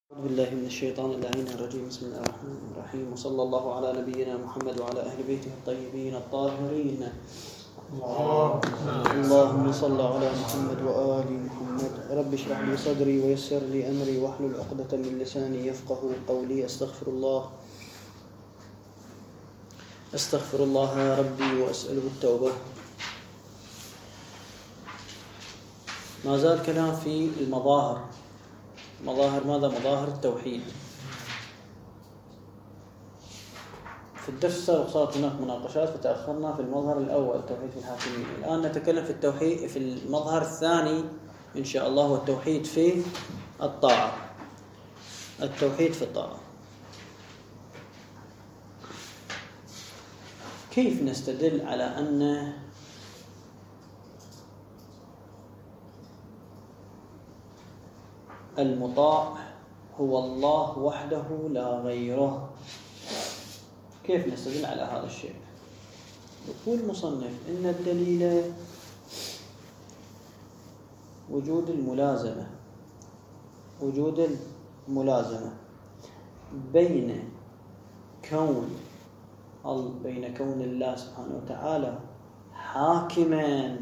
أعوذ بالله من الشيطان اللعين الرجيم. بسم الله الرحمن الرحيم، وصلى الله على نبينا محمد وعلى أهل بيته الطيبين الطاهرين. اللهم صل على محمد وآل محمد. رب اشرح لي صدري ويسر لي أمري واحلل عقدة من لساني يفقه قولي. أستغفر الله يا ربي وأسأله التوبة. ما زال كلام في المظاهر. ماذا؟ مظاهر التوحيد. في الدرس السابق صارت هناك مناقشات فتأخرنا في المظهر الأول التوحيد في الحاكمية. الآن نتكلم في التوحيد في المظهر الثاني إن شاء الله، والتوحيد في الطاعة. التوحيد في الطاعة. كيف نستدل على أن المطاع هو الله وحده لا غيره؟ كيف نستدل على هذا الشيء؟ يقول المصنف إن الدليل وجود الملازمة بين كون الله سبحانه وتعالى حاكما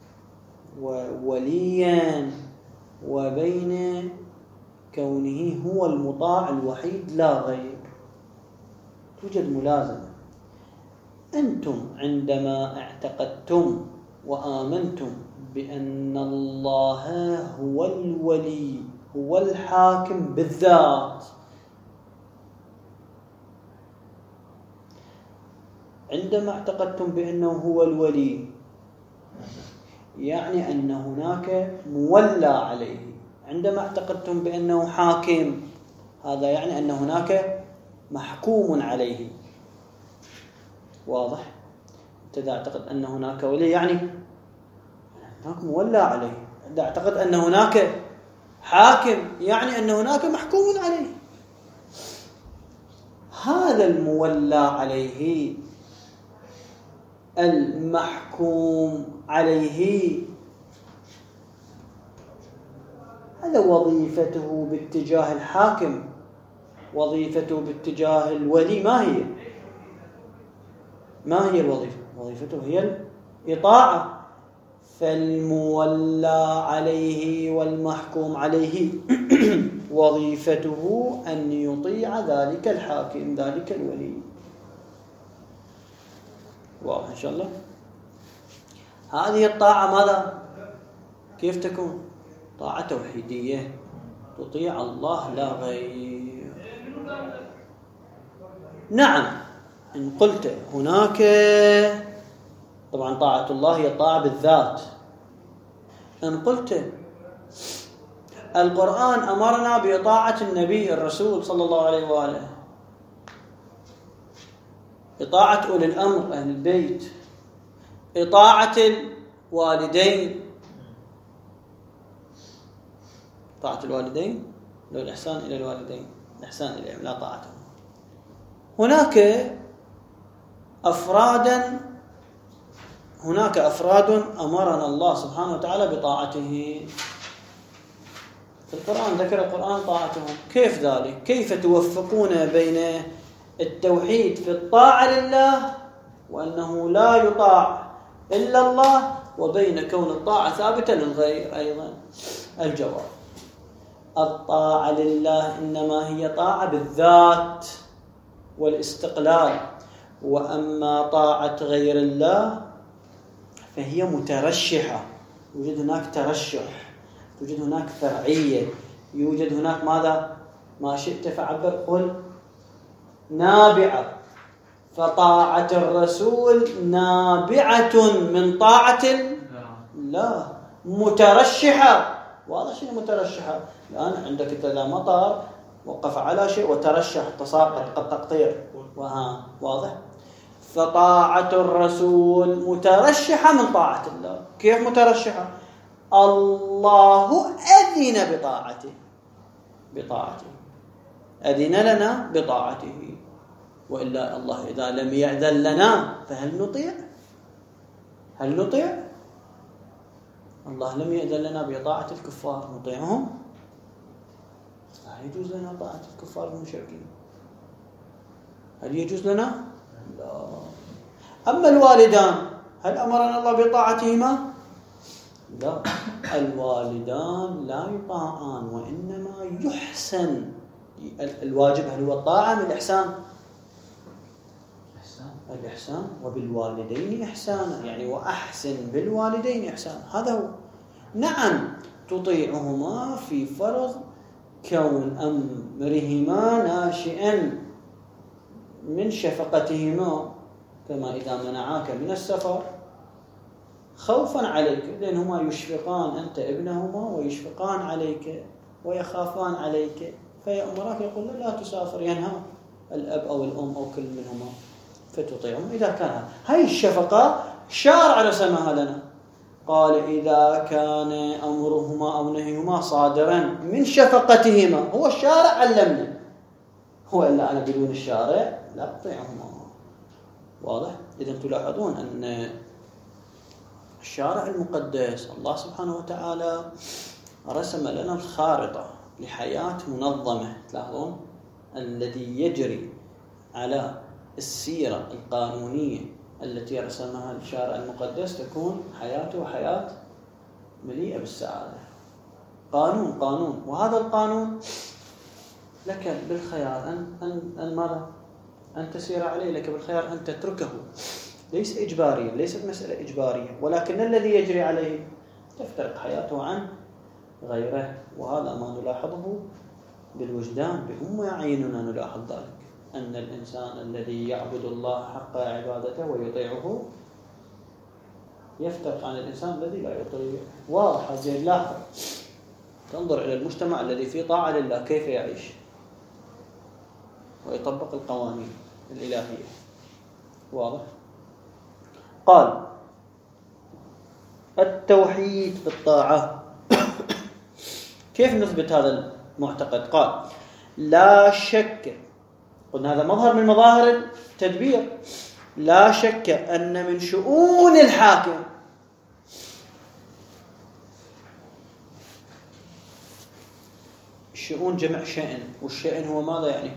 ووليا، وبين كونه هو المطاع الوحيد لا غير. توجد ملازمة. أنتم عندما اعتقدتم وآمنتم بأن الله هو الولي هو الحاكم بالذات، عندما اعتقدتم بأنه هو الولي يعني أن هناك مولى عليه. عندما اعتقدتم بأنه حاكم هذا يعني أن هناك محكوم عليه. واضح؟ إذا اعتقد أن هناك ولي يعني هناك مولى عليه. إذا اعتقد أن هناك حاكم يعني أن هناك محكوم عليه. هذا المولى عليه المحكوم عليه هذا وظيفته باتجاه الحاكم، وظيفته باتجاه الولي ما هي الوظيفة؟ وظيفته هي الإطاعة. فالمولى عليه والمحكوم عليه وظيفته أن يطيع ذلك الحاكم ذلك الولي. واضح إن شاء الله؟ هذه الطاعة ماذا؟ كيف تكون؟ طاعة توحيدية تطيع الله لا غير. نعم، إن قلت هناك طبعا طاعة الله هي طاعة بالذات. إن قلت القرآن أمرنا بطاعة النبي الرسول صلى الله عليه وآله، إطاعة أولي الأمر أهل البيت، إطاعة الوالدين. طاعة الوالدين لو الإحسان إلى الوالدين، الإحسان إليهم لا طاعتهم. هناك أفراد أمرنا الله سبحانه وتعالى بطاعته. في القرآن ذكر القرآن طاعتهم. كيف ذلك؟ كيف توفقون بين التوحيد في الطاعة لله وأنه لا يطاع إلا الله، وبين كون الطاعة ثابتة للغير أيضا؟ الجواب: الطاعة لله إنما هي طاعة بالذات والاستقلال، وأما طاعة غير الله فهي مترشحة. يوجد هناك ترشح، يوجد هناك فرعية، يوجد هناك ماذا؟ ما شئت فعبر، قل نابعة. فطاعة الرسول نابعة من طاعة الله، مترشحة. واضح شيء مترشحة؟ الآن عندك إذا مطر وقف على شيء وترشح تساقط قد تقطير، واضح؟ فطاعة الرسول مترشحة من طاعة الله. كيف مترشحة؟ الله أذن بطاعته أذن لنا بطاعته، وإلا الله إذا لم يأذن لنا فهل نطيع؟ الله لم يأذن لنا بطاعة الكفار، نطيعهم؟ لا يجوز لنا طاعة الكفار والمشركين. هل يجوز لنا؟ لا. أما الوالدان هل أمرنا الله بطاعتهما؟ لا، الوالدان لا يطاعان وإنما يحسن. الواجب هل هو الطاعة من الإحسان؟ الإحسان وبالوالدين إحسانا، يعني وأحسن بالوالدين إحسانا، هذا هو. نعم تطيعهما في فرض كون أمرهما ناشئا من شفقتهما، كما إذا منعاك من السفر خوفا عليك، لأنهما يشفقان، أنت ابنهما ويشفقان عليك ويخافان عليك، فيأمرك يقول لا تسافر، ينهى الأب أو الأم أو كل منهما فتطيعهم إذا كان. هاي الشفقة شارع رسمها لنا، قال إذا كان أمرهما أو نهيهما صادرا من شفقتهما، هو الشارع علمنا، هو إلا أنا بدون الشارع لا أطيعهما. واضح؟ إذن تلاحظون أن الشارع المقدس الله سبحانه وتعالى رسم لنا الخارطة لحياة منظمة. تلاحظون الذي يجري على السيرة القانونية التي رسمها الشارع المقدس تكون حياته حياة مليئة بالسعادة. قانون، وهذا القانون لك بالخيار أن ماذا؟ أن تسير عليه، لك بالخيار أن تتركه، ليس إجباريا، ليست مسألة إجبارية، ولكن الذي يجري عليه تفترق حياته عن غيره. وهذا ما نلاحظه بالوجدان، بأم أعيننا نلاحظ ذلك، أن الإنسان الذي يعبد الله حق عبادته ويطيعه يفترق عن الإنسان الذي لا يطيع. واضح هذه اللاحظة. تنظر إلى المجتمع الذي فيه طاعة لله كيف يعيش ويطبق القوانين الإلهية. واضح؟ قال التوحيد في الطاعة. كيف نثبت هذا المعتقد؟ قال لا شك، قلنا هذا مظهر من مظاهر التدبير، لا شك أن من شؤون الحاكم الشؤون جمع شأن، والشأن هو ماذا يعني؟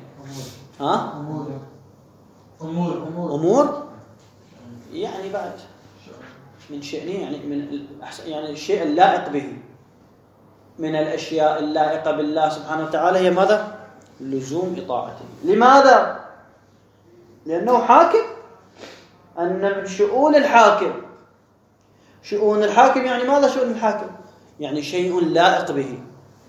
أمور يعني بعد من شأنه، يعني الشيء اللائق به من الأشياء اللائقة بالله سبحانه وتعالى هي ماذا؟ لزوم إطاعته. لماذا؟ لأنه حاكم. أن من شؤون الحاكم، شؤون الحاكم يعني ماذا؟ شؤون الحاكم يعني شيء لائق به.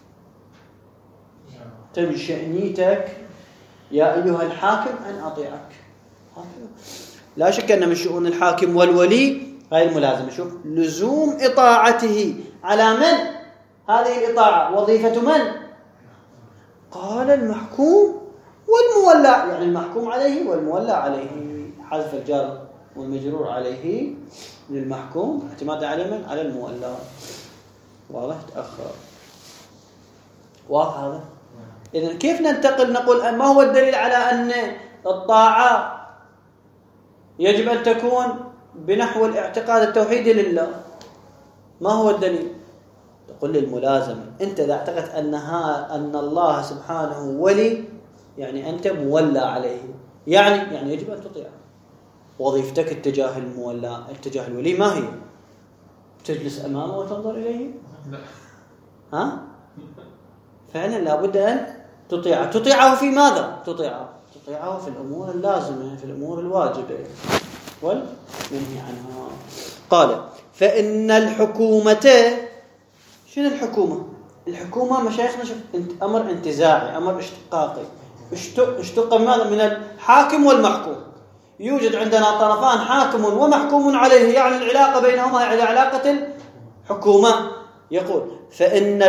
تم شأنيتك يا أيها الحاكم أن أطيعك. لا شك أن من شؤون الحاكم والولي هاي الملازمة. شوف لزوم إطاعته على من؟ هذه الإطاعة وظيفة من؟ قال المحكوم والمولى، يعني المحكوم عليه والمولى عليه، حذف الجار والمجرور عليه للمحكوم، اعتماد على من؟ على المولى. واضح؟ تأخر. واضح هذا؟ إذن كيف ننتقل نقول ما هو الدليل على أن الطاعة يجب أن تكون بنحو الاعتقاد التوحيدي لله؟ ما هو الدليل؟ تقول للملازمة أنت إذا اعتقدت أن الله سبحانه ولي، يعني أنت مولى عليه، يعني يجب أن تطيع. وظيفتك اتجاه المولى اتجاه الولي ما هي؟ تجلس أمامه وتنظر إليه؟ ها؟ فعلا لابد أن تطيعه. تطيعه في ماذا؟ تطيعه في الأمور اللازمة، في الأمور الواجبة والمنهي عنها. قال فإن الحكومة، شنو الحكومة؟ الحكومة مشايخنا أمر انتزاعي، أمر اشتقاقي، اشتق ماذا؟ من الحاكم والمحكوم. يوجد عندنا طرفان حاكم ومحكوم عليه، يعني العلاقة بينهما هي علاقة الحكومة. يقول فإن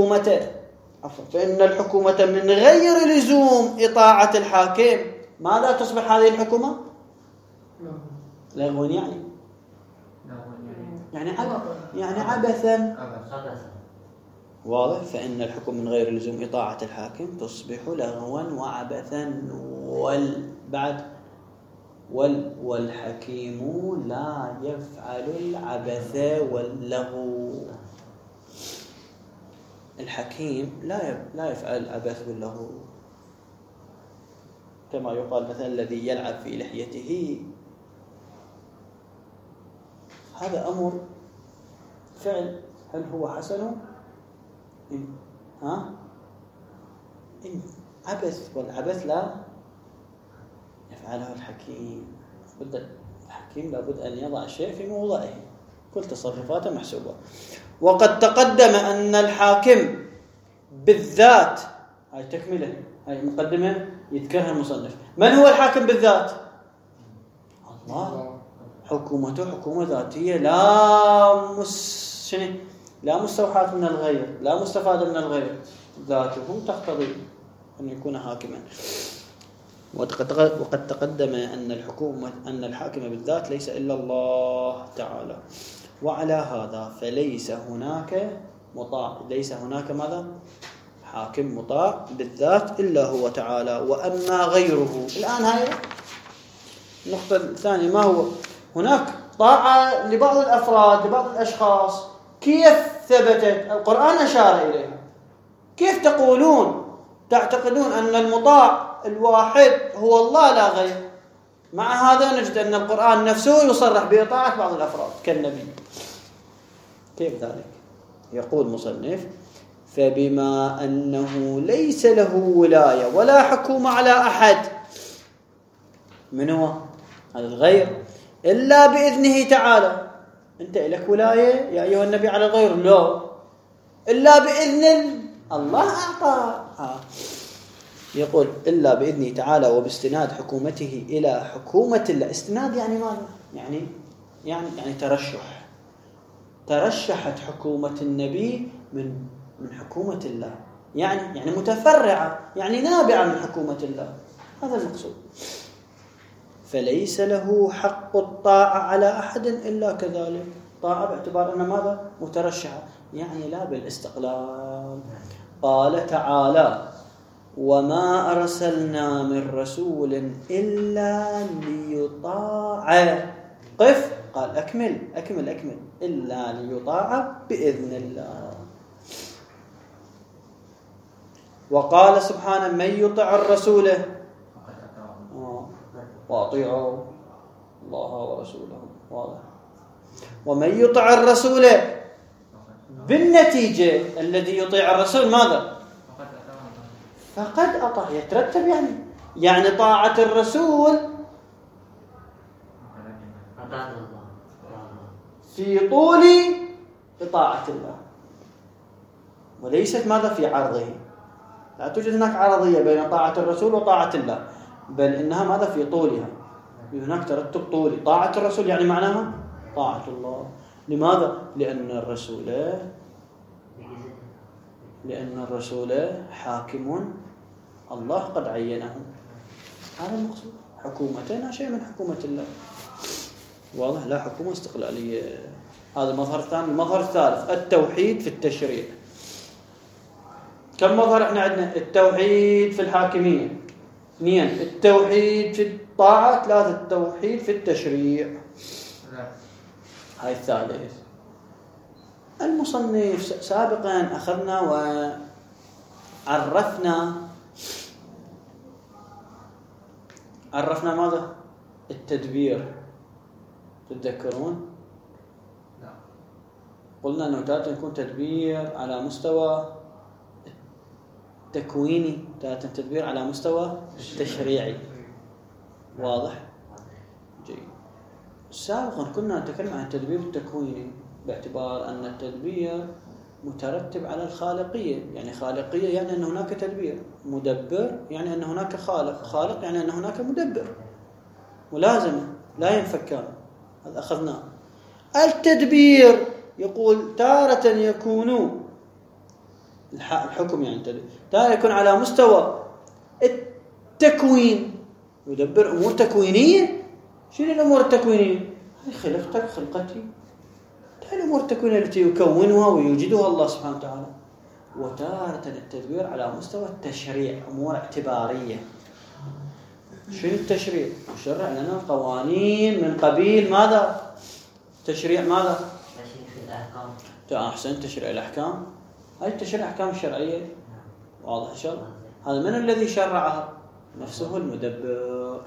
الحكومة من غير لزوم إطاعة الحاكم ماذا تصبح هذه الحكومة؟ لغوا يعني عبثا. واضح؟ فإن الحكم من غير لزوم إطاعة الحاكم تصبح لغوا وعبثا. والحكيم لا يفعل العبث واللغو. الحكيم لا يفعل عبث بالله، كما يقال مثلا الذي يلعب في لحيته، هذا أمر فعل. هل هو حسن؟ إن عبث، والعبث لا يفعله الحكيم. الحكيم لابد أن يضع الشيء في موضعه، كل تصرفاته محسوبة. وقد تقدم أن الحاكم بالذات، هاي تكملة، هاي مقدمة يذكرها المصنف. من هو الحاكم بالذات؟ الله. حكومته حكومة ذاتية، لا مستوحاة من الغير، لا مستفادة من الغير، ذاته تقتضي أن يكون حاكما. وقد تقدم أن الحاكم بالذات ليس إلا الله تعالى. وعلى هذا فليس هناك مطاع، ليس هناك ماذا؟ حاكم مطاع بالذات إلا هو تعالى. وأما غيره، الآن هاي النقطة الثانية، ما هو هناك طاعة لبعض الأفراد لبعض الأشخاص، كيف ثبتت؟ القرآن أشار إليها. كيف تعتقدون أن المطاع الواحد هو الله لا غير؟ مع هذا نجد أن القرآن نفسه يصرح بإطاعة بعض الأفراد كالنبي. كيف ذلك؟ يقول مصنف: فبما أنه ليس له ولاية ولا حكومة على أحد، من هو؟ على الغير، إلا بإذنه تعالى. أنت لك ولاية يا أيها النبي على الغير؟ لا، إلا بإذن الله أعطى. يقول إلا بإذنه تعالى وباستناد حكومته إلى حكومة الله. استناد يعني ماذا؟ يعني ترشحت حكومة النبي من حكومة الله، يعني متفرعة، يعني نابعة من حكومة الله، هذا المقصود. فليس له حق الطاعة على أحد إلا كذلك. طاعة باعتبار أن ماذا؟ مترشحة، يعني لا بالاستقلال. قال تعالى: وما أرسلنا من رسول إلا ليطاع. قف، قال أكمل إلا ليطاع بإذن الله. وقال سبحانه: من يطع الرسول وأطيعوا الله ورسوله. واضح. ومن يطع الرسول، بالنتيجة الذي يطيع الرسول ماذا؟ فقد أطاع. يترتب يعني طاعة الرسول في طول طاعة الله، وليست ماذا؟ في عرضه. لا توجد هناك عرضية بين طاعة الرسول وطاعة الله، بل إنها ماذا؟ في طولها. هناك ترتب طولي. طاعة الرسول يعني معناها طاعة الله. لماذا؟ لأن الرسول حاكم الله قد عينه، هذا المقصود. حكومتنا شيء من حكومة الله، واضح؟ لا حكومة استقلالية. هذا المظهر الثاني. المظهر الثالث: التوحيد في التشريع. كم مظهر احنا عندنا؟ التوحيد في الحاكمية 2، التوحيد في الطاعة 3، التوحيد في التشريع هاي الثالث. المصنف سابقا أخذنا عرفنا ماذا؟ التدبير. تتذكرون؟ لا. قلنا أنه تارة يكون تدبير على مستوى التكويني، تارة تدبير على مستوى التشريعي. واضح؟ جيد. سابقا كنا نتكلم عن التدبير التكويني باعتبار أن التدبير مترتب على الخالقية. يعني خالقية يعني أن هناك تدبير، مدبر يعني أن هناك خالق يعني أن هناك مدبر، ملازمة لا ينفكان. هذا أخذناه. التدبير يقول تارة يكون الحكم، يعني التدبير تارة يكون على مستوى التكوين، يدبر أمور تكوينية. شنو الأمور التكوينية؟ خلقتك، خلقتي، الأمور التكوينية التي يكونها ويوجدها الله سبحانه وتعالى. وتارة التدبير على مستوى التشريع، أمور اعتبارية. شنو التشريع؟ يشرع لنا قوانين من قبيل ماذا؟ تشريع ماذا؟ تشريع الأحكام. أحسن، تشريع الأحكام. هاي التشريع أحكام الشرعية واضح إن شاء الله. هذا من الذي شرعها؟ نفسه المدبر.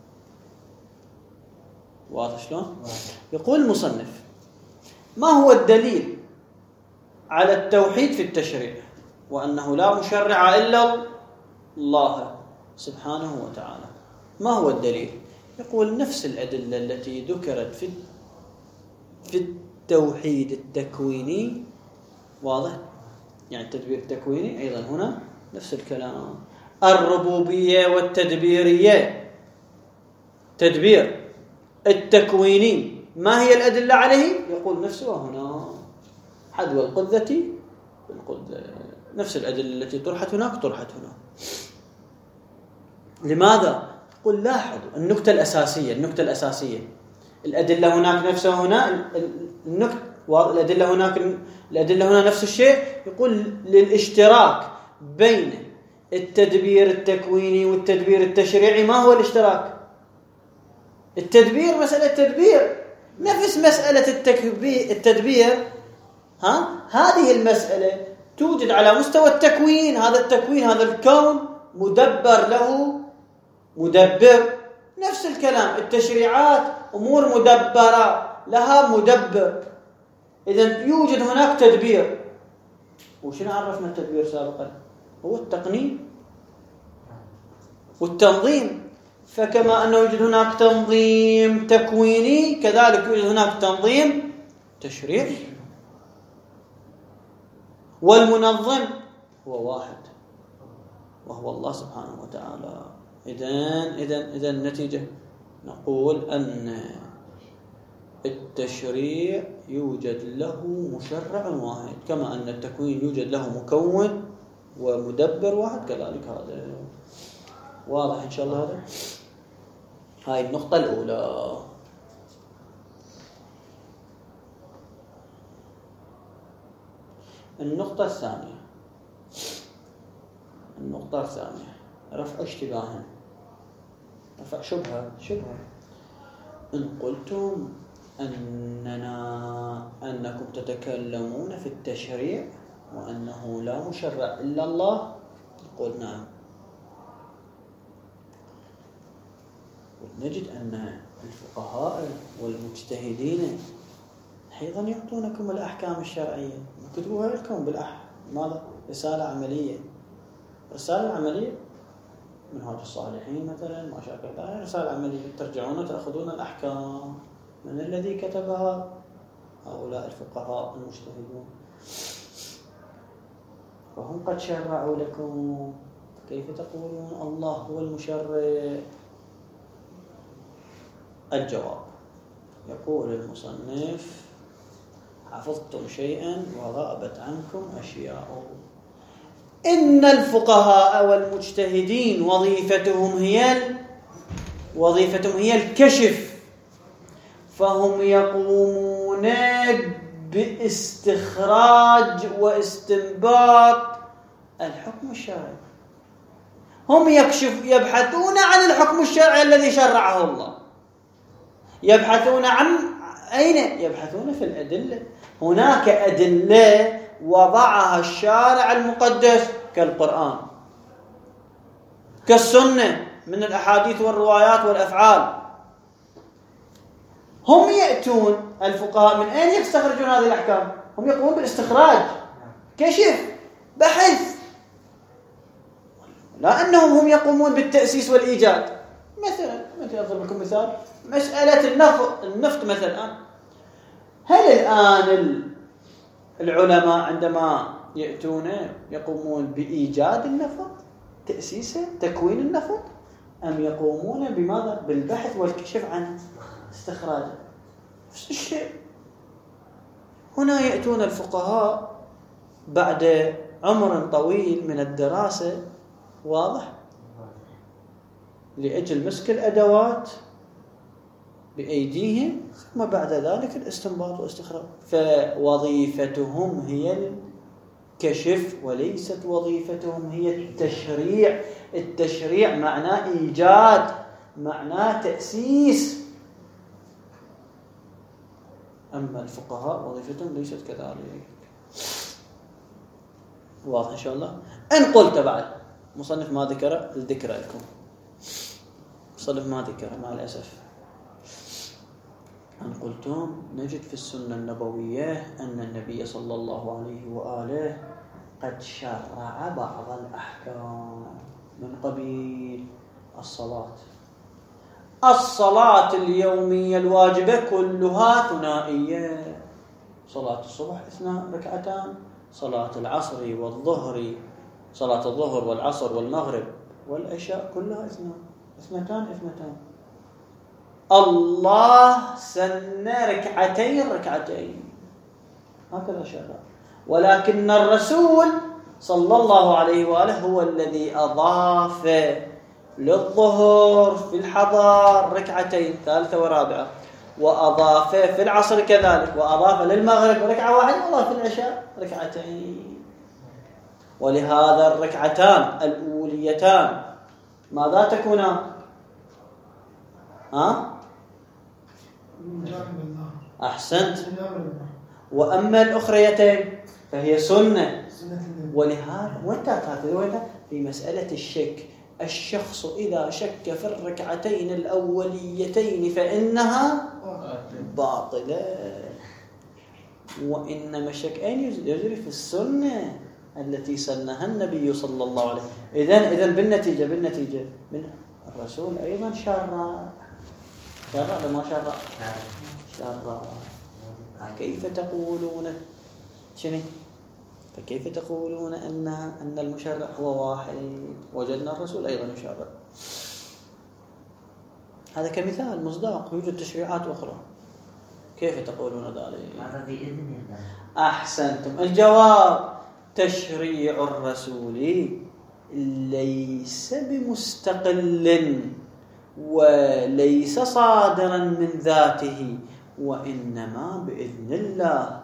واضح شلون؟ يقول المصنف: ما هو الدليل على التوحيد في التشريع وأنه لا مشرع إلا الله سبحانه وتعالى؟ ما هو الدليل؟ يقول نفس الأدلة التي ذكرت في التوحيد التكويني. واضح؟ يعني التدبير التكويني أيضا هنا نفس الكلام. الربوبية والتدبيرية. تدبير التكويني ما هي الأدلة عليه؟ يقول نفسها هنا: حذو القذة بالقذة. نفس الأدلة التي طرحت هناك طرحت هنا. لماذا؟ يقول لاحظوا النكتة الأساسية. الأدلة هناك نفسها هنا. الأدلة هنا نفس الشيء. يقول للاشتراك بين التدبير التكويني والتدبير التشريعي. ما هو الاشتراك؟ التدبير مسألة تدبير، نفس مسألة التدبير. هذه المسألة توجد على مستوى التكوين. هذا الكون مدبر له مدبر. نفس الكلام التشريعات أمور مدبرة لها مدبر. إذن يوجد هناك تدبير. وشنو عرفنا التدبير سابقا؟ هو التقنين والتنظيم. فكما أنه يوجد هناك تنظيم تكويني كذلك يوجد هناك تنظيم تشريعي. والمنظم هو واحد وهو الله سبحانه وتعالى. إذن النتيجة نقول أن التشريع يوجد له مشرع واحد، كما أن التكوين يوجد له مكون ومدبر واحد كذلك. هذا واضح إن شاء الله. هذا هاي النقطة الأولى. النقطة الثانية رفع اشتباه، رفع شبهة. إن قلتم أنكم تتكلمون في التشريع وأنه لا مشرع إلا الله، نقول نعم. ونجد أن الفقهاء والمجتهدين أيضا يعطونكم الأحكام الشرعية، يكتبوها لكم ماذا؟ رسالة عملية منهاج الصالحين مثلا، ما شابه. رسالة عملية ترجعون تأخذون الأحكام. من الذي كتبها؟ هؤلاء الفقهاء المجتهدون. وهم قد شرعوا لكم. كيف تقولون الله هو المشرع؟ الجواب: يقول المصنف: حفظتم شيئا وغابت عنكم أشياء. إن الفقهاء والمجتهدين وظيفتهم هي الكشف، فهم يقومون باستخراج واستنباط الحكم الشرعي. هم يبحثون عن الحكم الشرعي الذي شرعه الله. يبحثون عن أين؟ يبحثون في الأدلة. هناك أدلة وضعها الشارع المقدس كالقرآن، كالسنة من الأحاديث والروايات والأفعال. هم يأتون الفقهاء من أين يستخرجون هذه الأحكام؟ هم يقومون بالاستخراج، كشف، بحث. لا أنهم هم يقومون بالتأسيس والإيجاد. مثلا أضرب لكم مثال: مسألة النفط مثلا. هل الآن العلماء عندما يأتون يقومون بإيجاد النفط، تأسيسه، تكوين النفط، أم يقومون بماذا؟ بالبحث والكشف عن استخراجه؟ نفس الشيء. هنا يأتون الفقهاء بعد عمر طويل من الدراسة، واضح، لأجل مسك الأدوات بأيديهم، ثم بعد ذلك الاستنباط والاستخراج. فوظيفتهم هي الكشف وليست وظيفتهم هي التشريع. التشريع معناه إيجاد، معناه تأسيس. أما الفقهاء وظيفتهم ليست كذلك. واضح إن شاء الله. إن قلت بعد مصنف ما ذكر الذكر لكم، مصنف ما ذكر مع الأسف. أن قلتم نجد في السنة النبوية أن النبي صلى الله عليه وآله قد شرع بعض الأحكام من قبيل الصلاة اليومية الواجبة كلها ثنائية، صلاة الصبح 2 ركعتان، صلاة العصر والظهر، صلاة الظهر والعصر والمغرب والعشاء كلها 2 الله سن ركعتين هكذا شرع. ولكن الرسول صلى الله عليه وآله هو الذي أضاف للظهر في الحضر 2 ثالثة ورابعة، وأضاف في العصر كذلك، وأضاف للمغرب 1 ركعة، وأضاف في العشاء 2. ولهذا الركعتان الأوليتان ماذا تكونان؟ أحسنت. وأما الأخريتين فهي سنة. ولهذا وانت في مسألة الشك، الشخص إذا شك في الركعتين الأوليتين فإنها باطلة، وإنما الشك أين يجري؟ في السنة التي سنها النبي صلى الله عليه وسلم. إذن بالنتيجة من الرسول أيضا شرع لما شرع. كيف تقولون شنو؟ فكيف تقولون أن المشرع هو واحد وجدنا الرسول أيضا يشرع؟ هذا كمثال مصداق، يوجد تشريعات أخرى. كيف تقولون ذلك؟ هذا بإذن الله. أحسنتم. الجواب: تشريع الرسول ليس بمستقل وليس صادرا من ذاته، وإنما بإذن الله،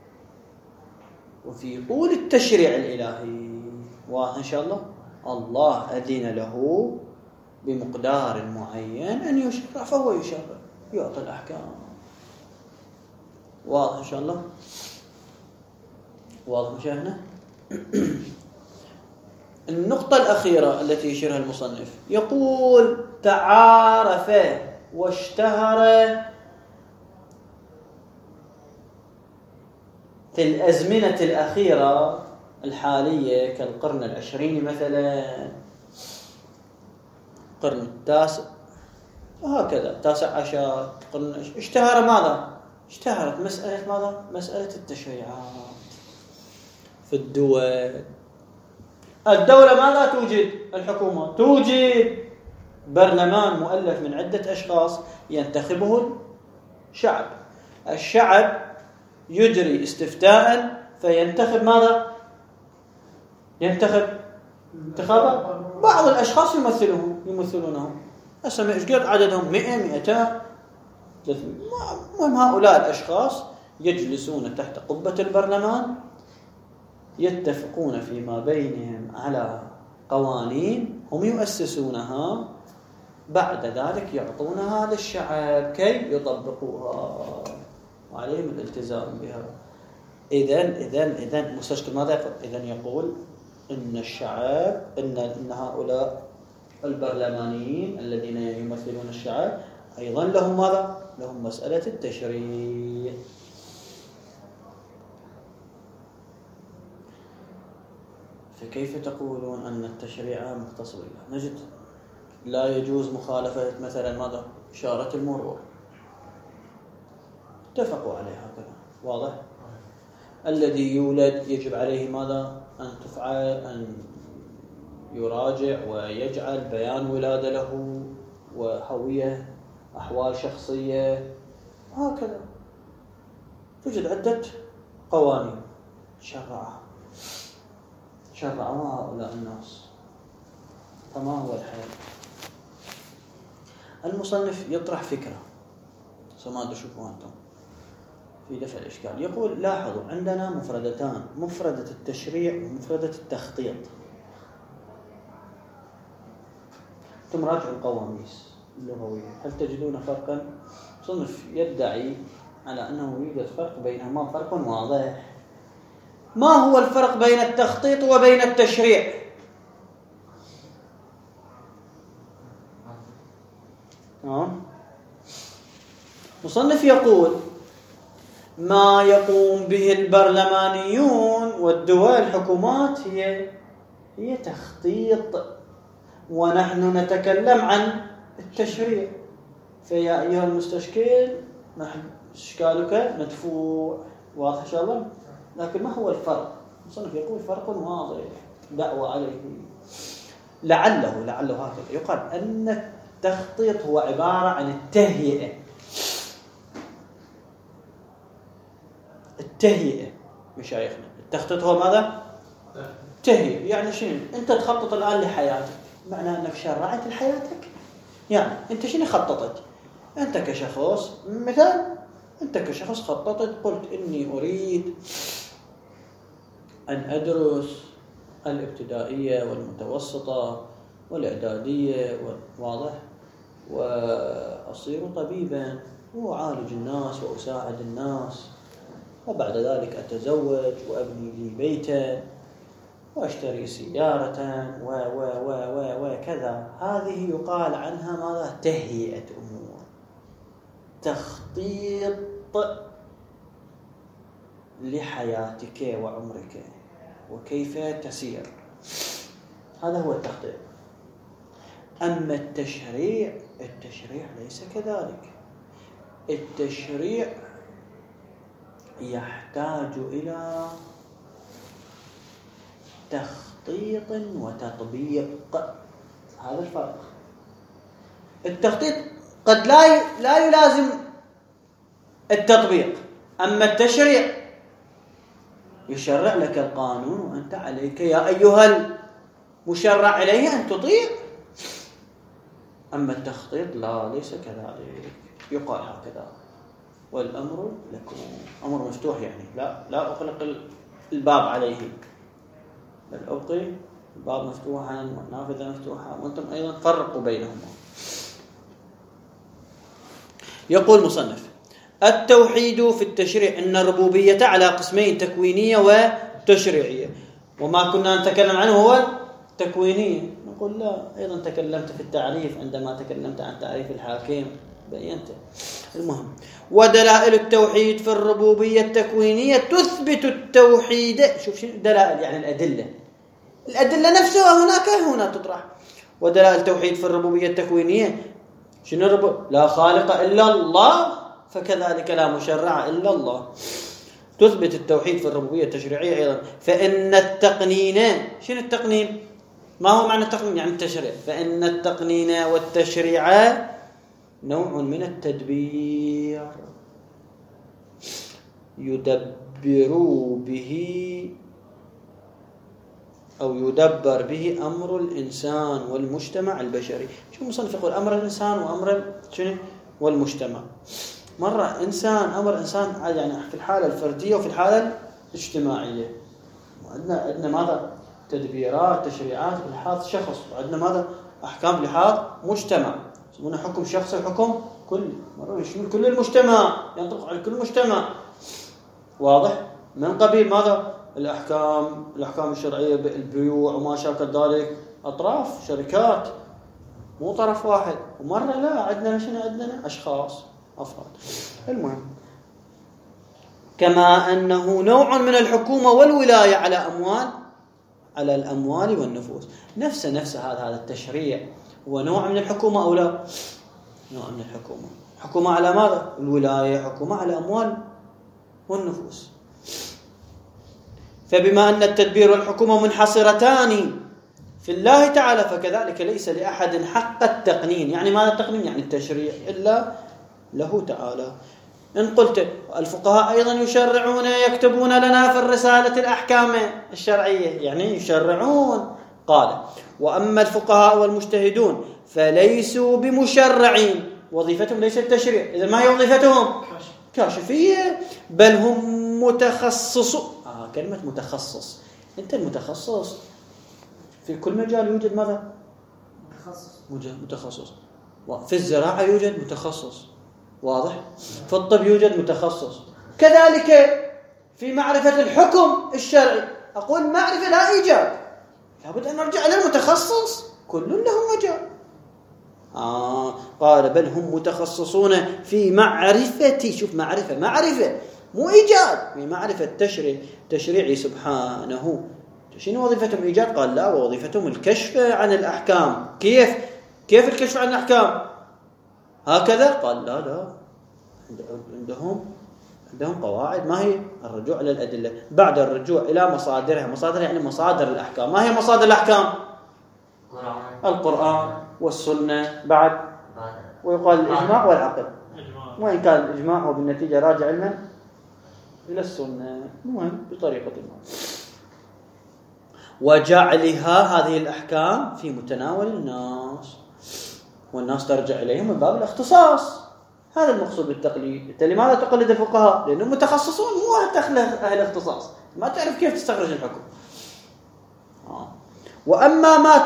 وفي طول التشريع الإلهي. واضح إن شاء الله. الله أذن له بمقدار معين أن يشرع فهو يشرع، يعطي الأحكام. واضح إن شاء الله. واضح مشاهدنا. النقطة الأخيرة التي يشيرها المصنف يقول: تعارف واشتهر في الأزمنة الأخيرة الحالية كالقرن 20 مثلا، القرن 9 وهكذا 19 قرن، اشتهر ماذا؟ اشتهرت مسألة ماذا؟ مسألة التشريعات في الدولة ماذا توجد؟ الحكومة توجد برلمان مؤلف من عدة أشخاص ينتخبه الشعب يجري استفتاء فينتخب ماذا؟ ينتخب انتخابات بعض الأشخاص يمثلونهم. أسمع إيش قد عددهم؟ 100 200 300. المهم هؤلاء الأشخاص يجلسون تحت قبة البرلمان، يتفقون فيما بينهم على قوانين هم يؤسسونها، بعد ذلك يعطونها للشعب كي يطبقوها وعليهم الالتزام بها. إذن مستشكل ماذا يقول؟ إذن يقول إن الشعب إن هؤلاء البرلمانيين الذين يمثلون الشعب أيضا لهم ماذا؟ لهم مسألة التشريع. فكيف تقولون أن التشريع مختص بالله؟ نجد لا يجوز مخالفة مثلا ماذا؟ إشارة المرور، اتفقوا عليها هكذا. واضح؟ الذي يولد يجب عليه ماذا؟ أن تفعل، أن يراجع ويجعل بيان ولادة له وهوية أحوال شخصية هكذا. توجد عدة قوانين شرعوا هؤلاء الناس. فما هو الحل؟ المصنف يطرح فكرة سماد شوفوا أنتم في دفع الإشكال. يقول: لاحظوا عندنا مفردتان، مفردة التشريع ومفردة التخطيط. ثم راجعوا القواميس اللغوية، هل تجدون فرقا؟ صنف يدعي على أنه يوجد فرق بينهما، فرق واضح. ما هو الفرق بين التخطيط وبين التشريع؟ مصنف يقول ما يقوم به البرلمانيون والدول الحكومات هي تخطيط، ونحن نتكلم عن التشريع. فيا أيها المستشكل إشكالك مدفوع. واضح إن شاء الله؟ لكن ما هو الفرق؟ المصنف يقول فرق واضح دعوة عليه. لعله هكذا يقال أن التخطيط هو عبارة عن التهيئة مشايخنا. التخطيط هو ماذا؟ تهيئة. يعني شنو؟ أنت تخطط الآن لحياتك، معناه أنك شرعت لحياتك. يعني أنت شنو خططت؟ أنت كشخص مثال، أنت كشخص خططت، قلت إني أريد أن أدرس الابتدائية والمتوسطة والإعدادية، واضح، وأصير طبيبا وأعالج الناس وأساعد الناس، وبعد ذلك أتزوج وأبني لي بيتا وأشتري سيارة وكذا. هذه يقال عنها ماذا؟ تهيئة أمور، تخطيط لحياتك وعمرك وكيف تسير. هذا هو التخطيط. أما التشريع ليس كذلك. التشريع يحتاج إلى تخطيط وتطبيق. هذا الفرق. التخطيط قد لا يلازم التطبيق، أما التشريع يشرع لك القانون وأنت عليك يا أيها المشرع عليه أن تطيع. أما التخطيط لا، ليس كذلك. يقال هكذا: والأمر لكم. أمر مفتوح، يعني لا أغلق الباب عليه، بل أبقي الباب مفتوحا والنافذة مفتوحة، وأنتم أيضا فرقوا بينهما. يقول مصنف: التوحيد في التشريع إن الربوبية على قسمين: تكوينية وتشريعية. وما كنا نتكلم عنه هو التكوينية. نقول لا، أيضا تكلمت في التعريف عندما تكلمت عن تعريف الحاكم، بينت. المهم: ودلائل التوحيد في الربوبية التكوينية تثبت التوحيد. شوف دلائل، يعني الأدلة نفسها هنا تطرح. ودلائل التوحيد في الربوبية التكوينية شنو الربوبية؟ لا خالق إلا الله، فكذلك لا مشرع إلا الله. تثبت التوحيد في الربوبية التشريعية أيضا. فإن التقنين، شنو التقنين؟ ما هو معنى التقنين؟ يعني التشريع. فإن التقنين والتشريع نوع من التدبير يدبر به أمر الإنسان والمجتمع البشري. شو المصنف يقول؟ أمر الإنسان وأمر والمجتمع. مرة أمر إنسان يعني في الحالة الفردية وفي الحالة الاجتماعية. وعندنا ماذا؟ تدبيرات، تشريعات بلحاظ شخص، وعندنا ماذا؟ أحكام بلحاظ مجتمع. يسمونه حكم شخصي وحكم كلي. مرة يشمل كل المجتمع، ينطبق على كل المجتمع. واضح؟ من قبيل ماذا؟ الأحكام الشرعية، البيوع وما شابه ذلك، أطراف، شركات، مو طرف واحد. ومرة لا، عندنا أشخاص، أفراد. المهم: كما أنه نوع من الحكومة والولاية على الأموال والنفوس. نفس هذا التشريع هو نوع من الحكومة أو لا؟ نوع من الحكومة. حكومة على ماذا؟ الولاية. حكومة على الأموال والنفوس. فبما أن التدبير والحكومة منحصرتان في الله تعالى، فكذلك ليس لأحد حق التقنين. يعني ماذا التقنين؟ يعني التشريع، إلا له تعالى. إن قلت الفقهاء أيضا يشرعون، يكتبون لنا في الرسالة الأحكام الشرعية، يعني يشرعون. قال: وأما الفقهاء والمجتهدون فليسوا بمشرعين، وظيفتهم ليس التشريع. إذا ما هي وظيفتهم؟ كاشفية، بل هم متخصصون. كلمة متخصص، أنت المتخصص في كل مجال يوجد ماذا؟ متخصص. في الزراعة يوجد متخصص، واضح؟ في الطب يوجد متخصص، كذلك في معرفة الحكم الشرعي، أقول معرفة لا إيجاب، لابد أن نرجع إلى المتخصص، كل له مجال. قال بل هم متخصصون في معرفة، شوف معرفة مو إيجاد، في معرفة تشريعي سبحانه. شنو وظيفتهم إيجاد؟ قال لا، ووظيفتهم الكشف عن الأحكام. كيف الكشف عن الأحكام؟ هكذا؟ قال لا، عندهم قواعد، ما هي؟ الرجوع إلى الأدلة، بعد الرجوع إلى مصادرها يعني مصادر الأحكام. ما هي مصادر الأحكام؟ القرآن والسنة، بعد ويقال الإجماع والعقل، وإن كان الإجماع هو بالنتيجة راجع لنا إلى السنة، المهم بطريقة ما. وجعلها هذه الأحكام في متناول الناس، والناس ترجع إليهم من باب الاختصاص. هذا المقصود بالتقليد. أنت لماذا تقلد الفقهاء؟ لأنهم متخصصون، مو أهل اختصاص، ما تعرف كيف تستخرج الحكم. وأما ما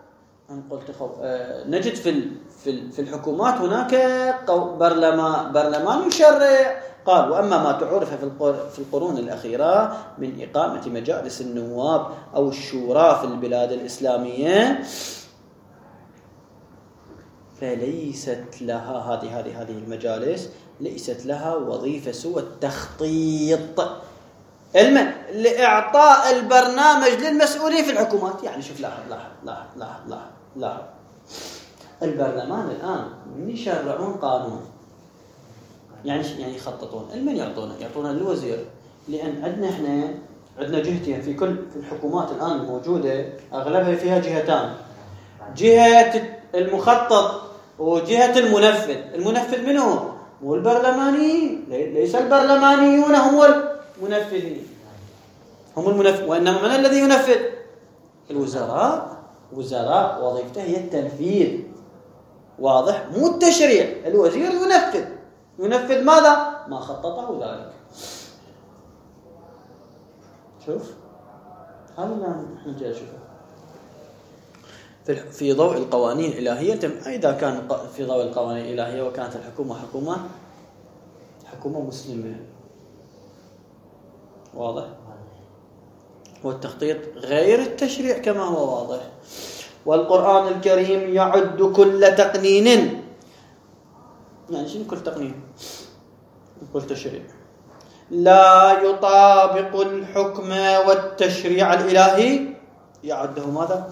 نجد في الحكومات هناك برلمان يشرع. قال وأما ما تعرف في القرون الأخيرة من إقامة مجالس النواب أو الشورى في البلاد الإسلامية، فليست لها هذه المجالس ليست لها وظيفة سوى التخطيط لإعطاء البرنامج للمسؤولين في الحكومات. يعني شوف، لاحظ البرلمان الآن من يشرعون قانون، يعني يخططون، من يعطونه للوزير، لأن عندنا جهتين في الحكومات الآن الموجودة، أغلبها فيها جهتان، جهة المخطط وجهة المنفذ. المنفذ من هو البرلمانيين، ليس البرلمانيون هم المنفذين، وإنما من الذي ينفذ؟ الوزراء وظيفته هي التنفيذ، واضح؟ مو التشريع. الوزير ينفذ ماذا؟ ما خططه ذلك. شوف هذا اللي نحن جاي نشوفه في ضوء القوانين الإلهية. إذا كان في ضوء القوانين الإلهية وكانت الحكومة حكومة مسلمة، واضح؟ والتخطيط غير التشريع كما هو واضح. والقرآن الكريم يعد كل تقنين، يعني شنو كل تقنين؟ كل تشريع لا يطابق الحكم والتشريع الإلهي، يعده ماذا؟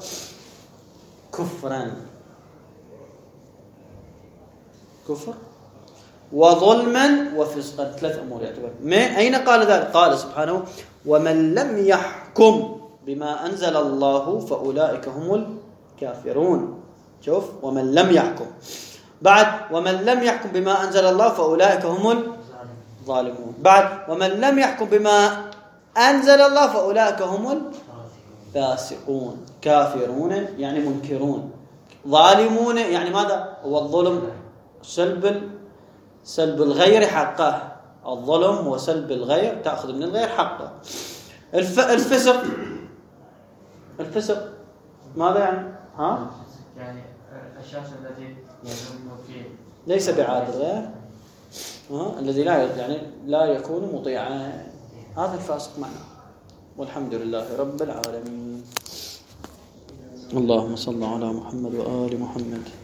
كفر وظلما وفسقا. 3 أمور يعتبر. أين قال ذلك؟ قال سبحانه ومن لم يحكم بما أنزل الله فأولئك هم الكافرون. شوف، ومن لم يحكم، بعد ومن لم يحكم بما أنزل الله فأولئك هم الظالمون، بعد ومن لم يحكم بما أنزل الله فأولئك هم الفاسقون. كافرون يعني منكرون، ظالمون يعني ماذا؟ هو الظلم سلب الغير حقه. الظلم هو سلب الغير، تأخذ من الغير حقه. الفسق ماذا يعني؟ يعني الشخص الذي يظلم فيه ليس بعادل غير، الذي لا يكون مطيعا، هذا الفاسق معناه. والحمد لله رب العالمين. اللهم صل على محمد وآل محمد.